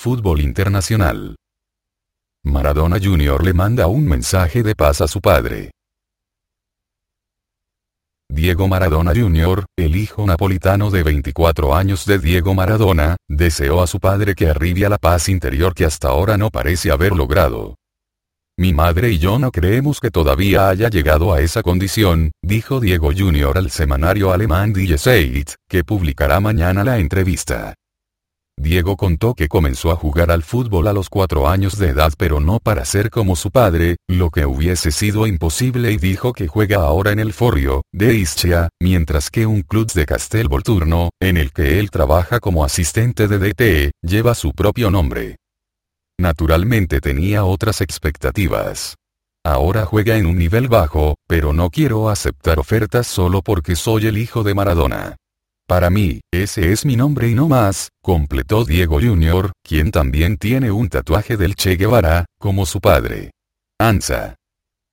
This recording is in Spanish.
fútbol internacional. Maradona Jr. le manda un mensaje de paz a su padre. Diego Maradona Jr., el hijo napolitano de 24 años de Diego Maradona, deseó a su padre que arribie a la paz interior que hasta ahora no parece haber logrado. Mi madre y yo no creemos que todavía haya llegado a esa condición, dijo Diego Jr. al semanario alemán Die Zeit, que publicará mañana la entrevista. Diego contó que comenzó a jugar al fútbol a los 4 años de edad pero no para ser como su padre, lo que hubiese sido imposible, y dijo que juega ahora en el Forrio, de Ischia, mientras que un club de Castelvolturno, en el que él trabaja como asistente de DT, lleva su propio nombre. Naturalmente tenía otras expectativas. Ahora juega en un nivel bajo, pero no quiero aceptar ofertas solo porque soy el hijo de Maradona. Para mí, ese es mi nombre y no más, completó Diego Jr., quien también tiene un tatuaje del Che Guevara, como su padre. ANSA.